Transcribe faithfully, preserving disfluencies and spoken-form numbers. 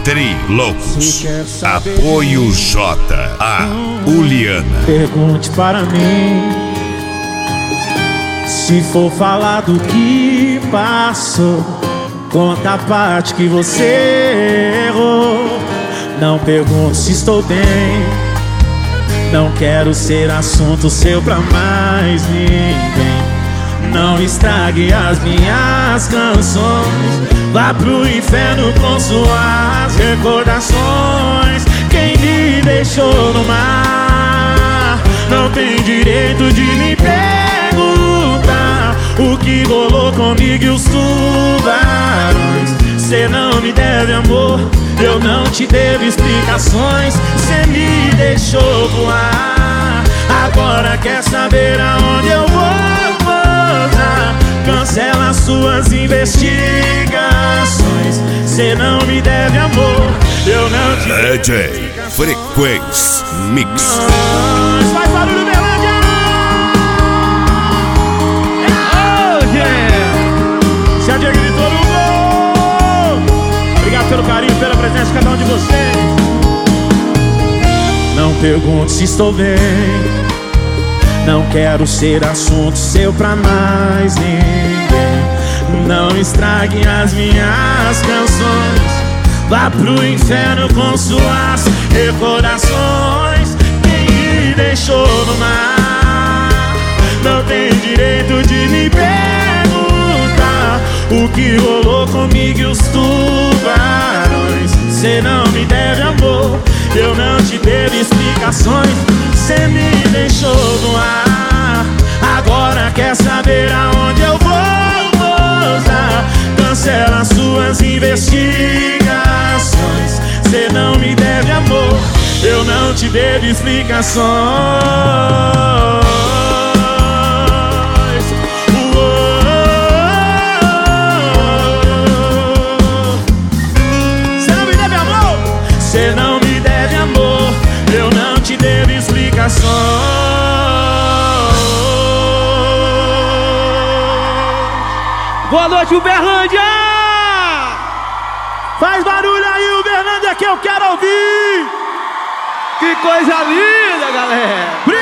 Tri Loucos. Apoio J. A. Uliana. Pergunte para mim, se for falar do que passou, conta a parte que você errou. Não pergunte se estou bem, não quero ser assunto seu pra mais ninguém. Não estrague as minhas canções, vá pro inferno com suas recordações. Quem me deixou no mar não tem direito de me perguntar o que rolou comigo e os tubarões. Cê não me deve amor, eu não te devo explicações. Cê me deixou voar, agora quer saber aonde eu vou pousar. Cancela suas investigações. Cê não me deve amor, eu não te D J Frequência Mix. Faz barulho, Berlândia! Oh, yeah! Se a Diego gritou no gol! Obrigado pelo carinho, pela presença de cada um de vocês. Não pergunte se estou bem, não quero ser assunto seu pra mais ninguém. Não estrague as minhas canções, vá pro inferno com suas recordações. Quem me deixou no mar não tem direito de me perguntar o que rolou comigo e os tubarões. Cê não me deve amor, eu não te devo explicações. Cê me deixou no ar, agora quer saber aonde eu vou pousar. Cancela suas investigações. Cê não me deve amor, eu não te devo explicações. Cê não me deve amor, cê não me deve amor, eu não te devo explicações. Boa noite, Uberlândia! Faz barulho aí, Uberlândia, que eu quero ouvir! Que coisa linda, galera!